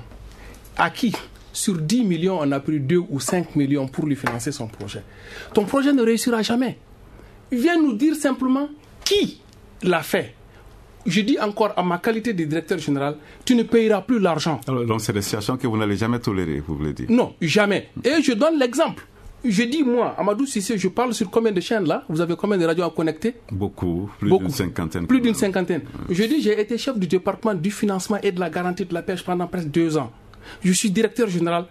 à qui sur dix millions, on a pris deux ou cinq millions pour lui financer son projet. Ton projet ne réussira jamais. Viens nous dire simplement qui l'a fait. Je dis encore, à ma qualité de directeur général, tu ne payeras plus l'argent. Alors, donc, c'est des situations que vous n'allez jamais tolérer, vous voulez dire? Non, jamais. Et je donne l'exemple. Je dis, moi, Amadou Cissé, je parle sur combien de chaînes là? Vous avez combien de radios à connecter? Beaucoup, plus Beaucoup. d'une cinquantaine. Plus d'une cinquantaine. Je dis, j'ai été chef du département du financement et de la garantie de la pêche pendant presque deux ans. Je suis directeur général.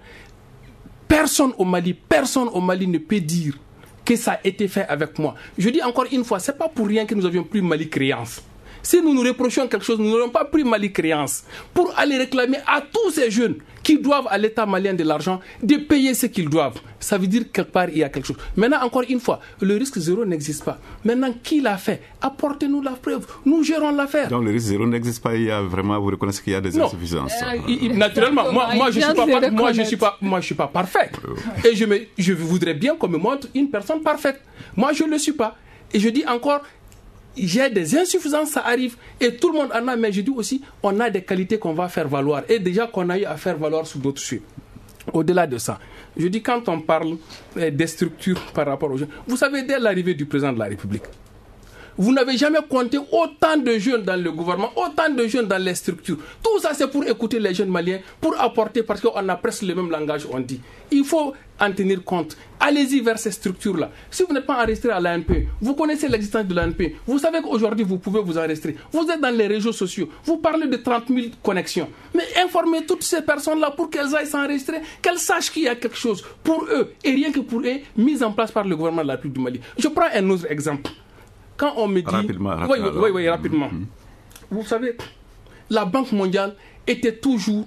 Personne au Mali, personne au Mali ne peut dire que ça a été fait avec moi. Je dis encore une fois, c'est pas pour rien que nous avions pris Mali Créance. Si nous nous reprochons quelque chose, nous n'aurions pas pris Mali Créance pour aller réclamer à tous ces jeunes qui doivent à l'État malien de l'argent de payer ce qu'ils doivent. Ça veut dire quelque part il y a quelque chose. Maintenant, encore une fois, le risque zéro n'existe pas. Maintenant, qui l'a fait? Apportez-nous la preuve. Nous gérons l'affaire. Donc le risque zéro n'existe pas. Il y a vraiment, vous reconnaissez qu'il y a des non. insuffisances. Euh, il, il, naturellement, moi, moi je suis pas, moi je suis pas, moi je suis pas parfait. Et je me, je voudrais bien qu'on me montre une personne parfaite. Moi, je ne le suis pas. Et je dis encore. J'ai des insuffisances, ça arrive, et tout le monde en a, mais je dis aussi, on a des qualités qu'on va faire valoir, et déjà qu'on a eu à faire valoir sur d'autres sujets. Au-delà de ça, je dis, quand on parle des structures par rapport aux jeunes, vous savez, dès l'arrivée du président de la République, vous n'avez jamais compté autant de jeunes dans le gouvernement, autant de jeunes dans les structures. Tout ça, c'est pour écouter les jeunes maliens, pour apporter, parce qu'on a presque le même langage, on dit. Il faut en tenir compte. Allez-y vers ces structures-là. Si vous n'êtes pas enregistré à l'A N P, vous connaissez l'existence de l'A N P, vous savez qu'aujourd'hui, vous pouvez vous enregistrer. Vous êtes dans les réseaux sociaux, vous parlez de trente mille connexions. Mais informez toutes ces personnes-là pour qu'elles aillent s'enregistrer, qu'elles sachent qu'il y a quelque chose pour eux, et rien que pour eux, mis en place par le gouvernement de la République du Mali. Je prends un autre exemple. Quand on me dit... Rapidement, rapidement. Oui, oui, oui, oui, rapidement. Mm-hmm. Vous savez, la Banque mondiale était toujours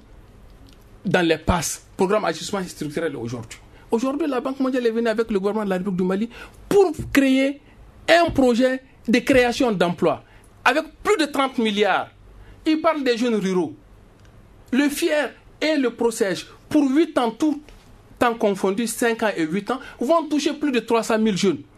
dans les passes, programme d'ajustement structurel aujourd'hui. Aujourd'hui, la Banque mondiale est venue avec le gouvernement de la République du Mali pour créer un projet de création d'emplois avec plus de trente milliards. Il parle des jeunes ruraux. Le F I E R et le PROCEJ, pour huit ans, tout temps confondu, cinq ans et huit ans, vont toucher plus de trois cent mille jeunes.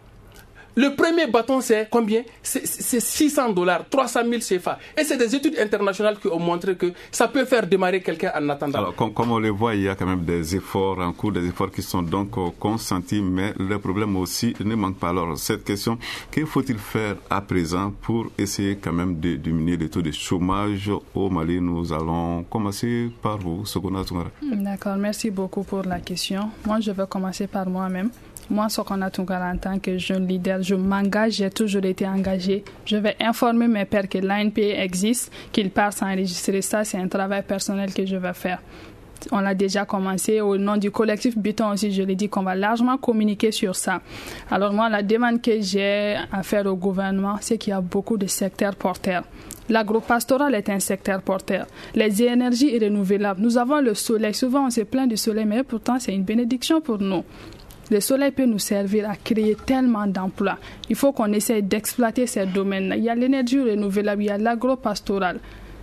Le premier bâton, c'est combien? C'est, c'est six cents dollars, trois cent mille C F A. Et c'est des études internationales qui ont montré que ça peut faire démarrer quelqu'un en attendant. Alors, comme, comme on le voit, il y a quand même des efforts en cours, des efforts qui sont donc consentis, mais le problème aussi ne manque pas. Alors, cette question, que faut-il faire à présent pour essayer quand même de diminuer le taux de chômage au Mali? Nous allons commencer par vous, Sogona Toungara. D'accord, merci beaucoup pour la question. Moi, je vais commencer par moi-même. Moi, Sogona Toungara, en tant que jeune leader, je m'engage, j'ai toujours été engagé. Je vais informer mes pairs que l'A N P existe, qu'ils partent s'enregistrer. Ça, c'est un travail personnel que je vais faire. On l'a déjà commencé. Au nom du collectif Biton aussi, je l'ai dit qu'on va largement communiquer sur ça. Alors moi, la demande que j'ai à faire au gouvernement, c'est qu'il y a beaucoup de secteurs porteurs. L'agropastoral est un secteur porteur. Les énergies renouvelables. Nous avons le soleil. Souvent, on se plaint du soleil, mais pourtant, c'est une bénédiction pour nous. Le soleil peut nous servir à créer tellement d'emplois. Il faut qu'on essaye d'exploiter ces domaines-là. Il y a l'énergie renouvelable, il y a l'agropastoral.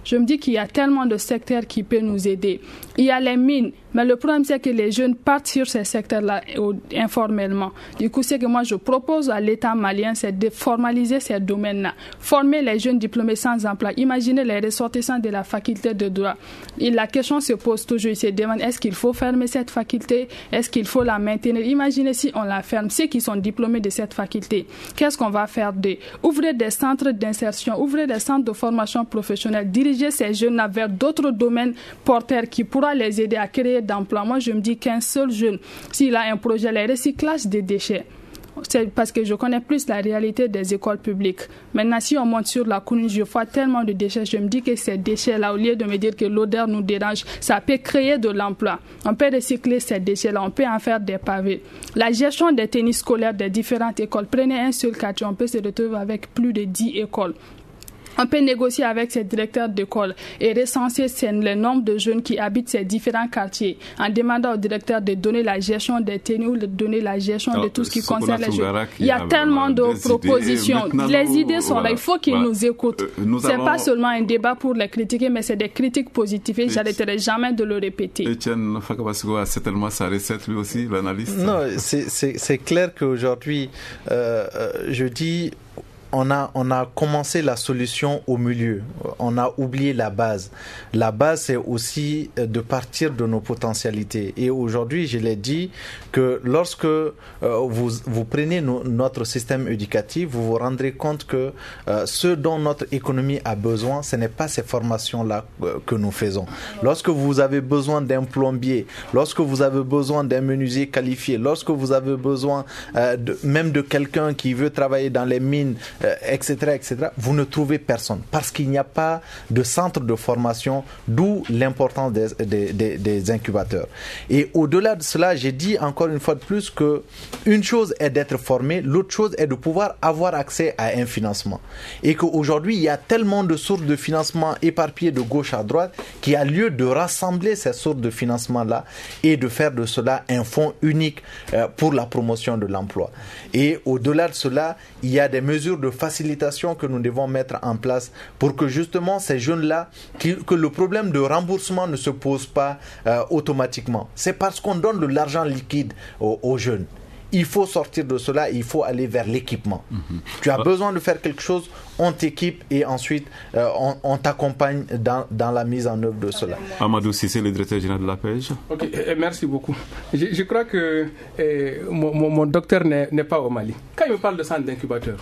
Je me dis qu'il y a tellement de secteurs qui peuvent nous aider. Il y a les mines, mais le problème c'est que les jeunes partent sur ces secteurs-là informellement. Du coup, ce que moi je propose à l'État malien, c'est de formaliser ces domaines-là. Former les jeunes diplômés sans emploi. Imaginez les ressortissants de la faculté de droit. Et la question se pose toujours, ils se demandent, est-ce qu'il faut fermer cette faculté? Est-ce qu'il faut la maintenir? Imaginez si on la ferme, ceux qui sont diplômés de cette faculté, qu'est-ce qu'on va faire d'eux? Ouvrir des centres d'insertion, ouvrir des centres de formation professionnelle, diriger ces jeunes-là vers d'autres domaines porteurs qui pourra les aider à créer d'emplois. Moi, je me dis qu'un seul jeune, s'il a un projet, le recyclage des déchets, c'est parce que je connais plus la réalité des écoles publiques. Maintenant, si on monte sur la commune, je vois tellement de déchets. Je me dis que ces déchets-là, au lieu de me dire que l'odeur nous dérange, ça peut créer de l'emploi. On peut recycler ces déchets-là, on peut en faire des pavés. La gestion des tennis scolaires des différentes écoles. Prenez un seul quartier, on peut se retrouver avec plus de dix écoles. On peut négocier avec ces directeurs d'école et recenser le nombre de jeunes qui habitent ces différents quartiers en demandant aux directeurs de donner la gestion des tenues ou de donner la gestion Alors, de tout ce qui concerne les jeunes. Il y a tellement de propositions. Les idées sont voilà, là. Il faut qu'ils voilà. nous écoutent. Euh, nous c'est allons... pas seulement un débat pour les critiquer, mais c'est des critiques positives et je n'arrêterai jamais de le répéter. Etienne Fakabasiko a certainement sa recette lui aussi, l'analyste. Non, c'est, c'est, c'est clair qu'aujourd'hui, euh, euh, je dis... On a, on a commencé la solution au milieu. On a oublié la base. La base, c'est aussi de partir de nos potentialités. Et aujourd'hui, je l'ai dit, que lorsque euh, vous, vous prenez no, notre système éducatif, vous vous rendrez compte que euh, ce dont notre économie a besoin, ce n'est pas ces formations-là euh, que nous faisons. Lorsque vous avez besoin d'un plombier, lorsque vous avez besoin d'un menuisier qualifié, lorsque vous avez besoin euh, de, même de quelqu'un qui veut travailler dans les mines, et cetera, et cetera, vous ne trouvez personne parce qu'il n'y a pas de centre de formation, d'où l'importance des, des, des, des incubateurs. Et au-delà de cela, j'ai dit encore une fois de plus que une chose est d'être formé, l'autre chose est de pouvoir avoir accès à un financement. Et qu'aujourd'hui, il y a tellement de sources de financement éparpillées de gauche à droite qu'il y a lieu de rassembler ces sources de financement-là et de faire de cela un fonds unique pour la promotion de l'emploi. Et au-delà de cela, il y a des mesures de facilitation que nous devons mettre en place pour que justement ces jeunes-là, que le problème de remboursement ne se pose pas euh, automatiquement. C'est parce qu'on donne de l'argent liquide aux, aux jeunes. Il faut sortir de cela, il faut aller vers l'équipement. Mm-hmm. Tu as besoin de faire quelque chose, on t'équipe et ensuite euh, on, on t'accompagne dans, dans la mise en œuvre de cela. Amadou Cissé, le directeur général de la pêche. Ok, merci beaucoup. Je, je crois que eh, mon, mon, mon docteur n'est, n'est pas au Mali. Quand il me parle de centre d'incubateur,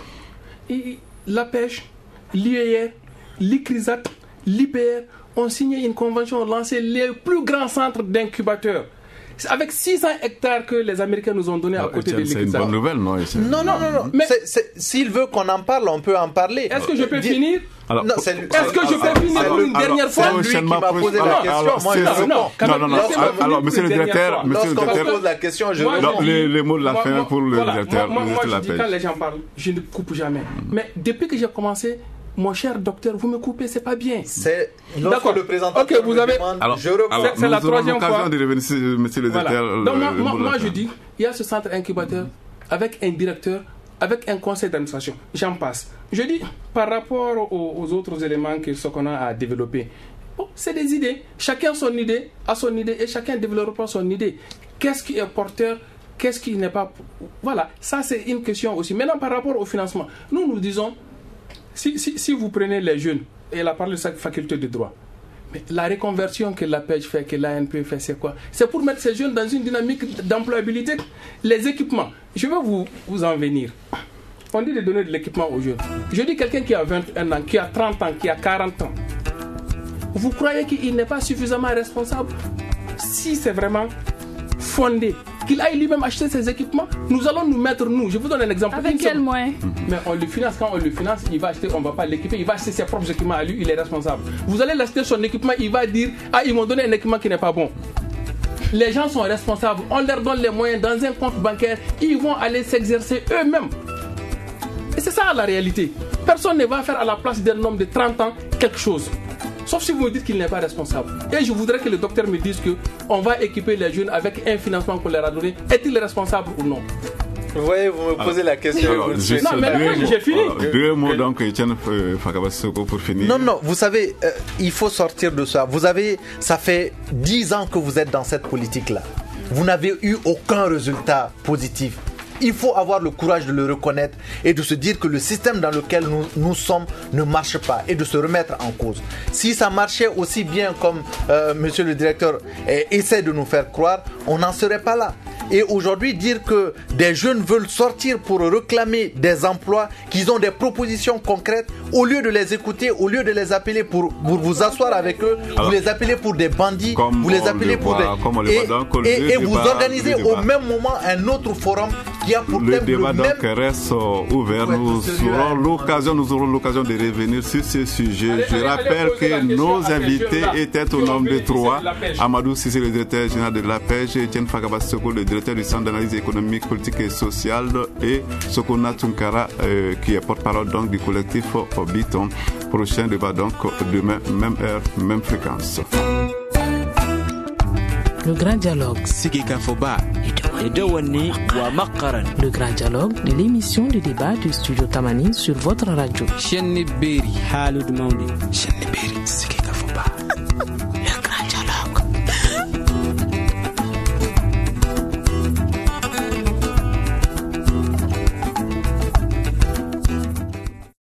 et la pêche, l'I E R, l'I C R I S A T, l'I P R ont signé une convention, ont lancé les plus grands centres d'incubateurs. Avec six cents hectares que les Américains nous ont donnés à côté de l'I C R I S A T. C'est une bonne nouvelle, non? Non, non, non. non. Mais c'est, c'est, s'il veut qu'on en parle, on peut en parler. Est-ce que je peux Dis... finir alors, non, c'est, est-ce que je peux finir pour une dernière fois? C'est lui qui m'a posé la question. Moi, je réponds. Non, non, non. Alors, monsieur le directeur, monsieur le directeur, pose la question, je réponds. Les mots de la fin pour le directeur. Moi, je dis quand les gens parlent, je ne coupe jamais. Mais depuis que j'ai commencé, mon cher docteur, vous me coupez, c'est pas bien. C'est d'accord. Le présentant. Ok, vous avez. Alors, je reprends. C'est, c'est la troisième fois. De revenir, monsieur le directeur. Voilà. Donc, moi, moi, moi je dis, il y a ce centre incubateur avec un directeur, avec un conseil d'administration. J'en passe. Je dis, par rapport aux, aux autres éléments que Sokona a développés, bon, c'est des idées. Chacun son idée, a son idée, et chacun développe son idée. Qu'est-ce qui est porteur? Qu'est-ce qui n'est pas. Voilà, ça c'est une question aussi. Maintenant, par rapport au financement, nous nous disons. Si, si, si vous prenez les jeunes, et elle a parlé de sa faculté de droit, mais la reconversion que la P E J fait, que l'A N P fait, c'est quoi? C'est pour mettre ces jeunes dans une dynamique d'employabilité. Les équipements, je vais vous, vous en venir. On dit de donner de l'équipement aux jeunes. Je dis quelqu'un qui a vingt et un ans, qui a trente ans, qui a quarante ans. Vous croyez qu'il n'est pas suffisamment responsable? Si c'est vraiment fondé, qu'il aille lui-même acheter ses équipements, nous allons nous mettre, nous, je vous donne un exemple. Avec quel moyen? Mais on le finance, quand on le finance, il va acheter, on ne va pas l'équiper, il va acheter ses propres équipements à lui, il est responsable. Vous allez l'acheter son équipement, il va dire, ah, ils m'ont donné un équipement qui n'est pas bon. Les gens sont responsables, on leur donne les moyens dans un compte bancaire, ils vont aller s'exercer eux-mêmes. Et c'est ça la réalité. Personne ne va faire à la place d'un homme de trente ans quelque chose. Sauf si vous me dites qu'il n'est pas responsable. Et je voudrais que le docteur me dise qu'on va équiper les jeunes avec un financement qu'on leur a donné. Est-il responsable ou non? Vous voyez, vous me posez la question. Alors, vous juste Non, mais deux, j'ai fini. mots, deux mots donc, Etienne Fagaba Sissoko, pour finir. Non, non, vous savez, euh, il faut sortir de ça. Vous avez, ça fait dix ans que vous êtes dans cette politique-là. Vous n'avez eu aucun résultat positif. Il faut avoir le courage de le reconnaître et de se dire que le système dans lequel nous, nous sommes ne marche pas et de se remettre en cause. Si ça marchait aussi bien comme euh, monsieur le directeur euh, essaie de nous faire croire, on n'en serait pas là. Et aujourd'hui, dire que des jeunes veulent sortir pour réclamer des emplois, qu'ils ont des propositions concrètes, au lieu de les écouter, au lieu de les appeler pour, pour vous asseoir avec eux, Alors, vous les appelez pour des bandits, vous les appelez pour voit, des... Et, et, et vous débat, organisez au même moment un autre forum qui a pour le thème débat le donc même... reste ouvert. Ouais, Nous aurons l'occasion, nous aurons l'occasion de revenir sur ce sujet. Allez, Je allez, rappelle allez, que question nos à invités là. étaient au nombre de trois. Amadou Sissé, le directeur général de la pêche, Etienne Fagaba Sissoko, le directeur du Centre d'analyse économique, politique et sociale, et Sokona Tunkara, euh, qui est porte-parole donc du collectif Biton. Prochain débat donc demain, même heure, même fréquence. Le grand dialogue. Le grand dialogue de l'émission de débat du studio Tamani sur votre radio.